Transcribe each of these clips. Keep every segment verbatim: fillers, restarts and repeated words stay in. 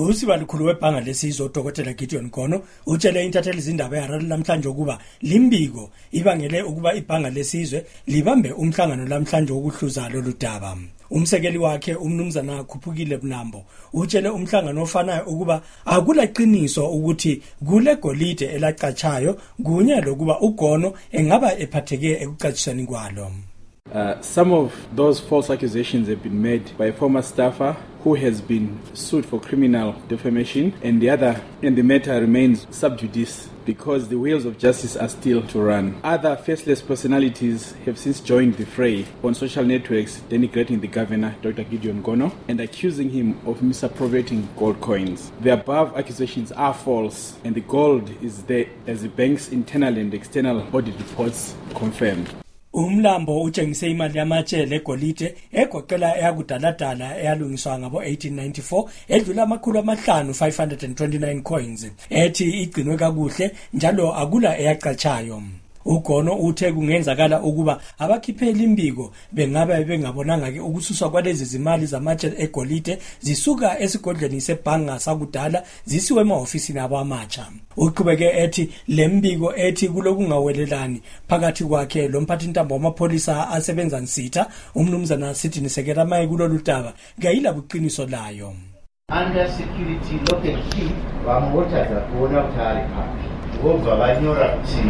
Usibalukhulu webhanga lesizwe uDokotela Gideon Gono utshele intatheli izindaba eHarare namhlanje ukuba limbiko ibangele ukuba ibhanga lesizwe libambe umhlangano namhlanje wokuhluza lolu daba. Umsekeli wakhe umnumzana Khuphukile Mlambo utshele umhlangano ofanayo ukuba akulaqiniso ukuthi kule golide elacatshayo kunye lokuba uGono engaba ephatheke ekucatshisweni kwalo. Uh, some of those false accusations have been made by a former staffer who has been sued for criminal defamation, and the other, and the matter remains sub judice because the wheels of justice are still to run. Other faceless personalities have since joined the fray on social networks, denigrating the governor, Doctor Gideon Gono, and accusing him of misappropriating gold coins. The above accusations are false, and the gold is there as the bank's internal and external audit reports confirmed. Umlambo utshengise imali yamatshe legolide egoqela eyakudaladala eyalungiswa ngabo eighteen ninety-four edlula amakhulu amahlanu five hundred twenty-nine coins ethi igcinwe kakuhle njalo akula eyacatshayo. uGono uthe kungenzakala ukuba abakhipheli imbiko bengabe bengabonanga ke ukususwa kwalezi zimali zamatshe egolide zisuka esigodleni sebhanga sakudala zisiwe emahofisini abamatsha. Uqhubeke ethi lembiko ethi kulokungawelelani phakathi kwakhe lomphathi intambo wamapholisa asebenza nsitha umnumzana Sithini Sekela maye kulolu daba ngayila buqiniso layo. Under security lock and key bamota zakona uthali phambi ngoba banyora kuthi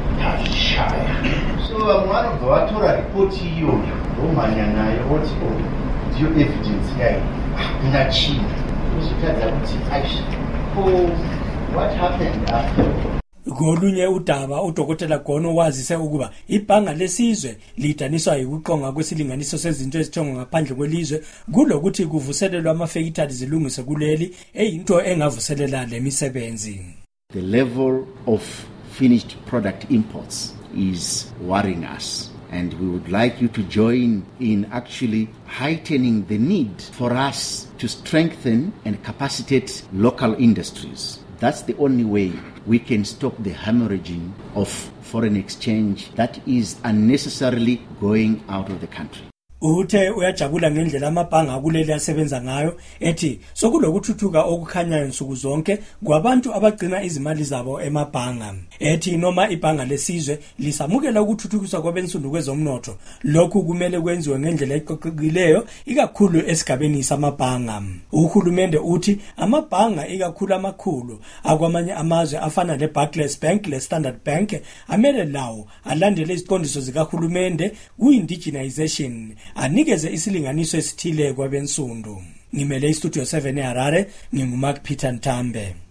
ashaya. So one of the watora report hiyo umanya nayo ukuthi ndio evidence yayo inachini usithatha ukuthi action for what happened after. Ngolunye udaba uDokotela Gono wazise ukuba ibhanga lesizwe lidaniswa ukuqonga kwesilinganiso sezinto ezithongwa ngaphandle kwelizwe kulokuthi kuvuselelwa amafekithali zilungise kuleli eyinto engavuselela lemisebenzi. The level of finished product imports is worrying us, and we would like you to join in actually heightening the need for us to strengthen and capacitate local industries. That's the only way we can stop the hemorrhaging of foreign exchange that is unnecessarily going out of the country. Uthe uyajabula ngendlela amabhanga akuleli asebenza ngayo ethi sokulokuthuthuka okukhanyayo nsuku zonke kwabantu abagcina izimali zabo emabhanga. Ethi noma ibhanga lesizwe lisamukela ukuthuthukiswa kwabensundu kwezomnotho lokhu kumele kwenziwe ngendlela eqoqekileyo ikakhulu esigabeni samabhanga. Uhulumende uthi amabhanga ikakhulu amakhulu akwamanye amazwe afana le Barclays Bank le Standard Bank amele lawo alandele iziqondiso zikahulumende ku-indigenization anikeze isilinganiso esithile kwabensundu. Ngimele iStudio seven eHarare, nginguMark Peter Ntambe.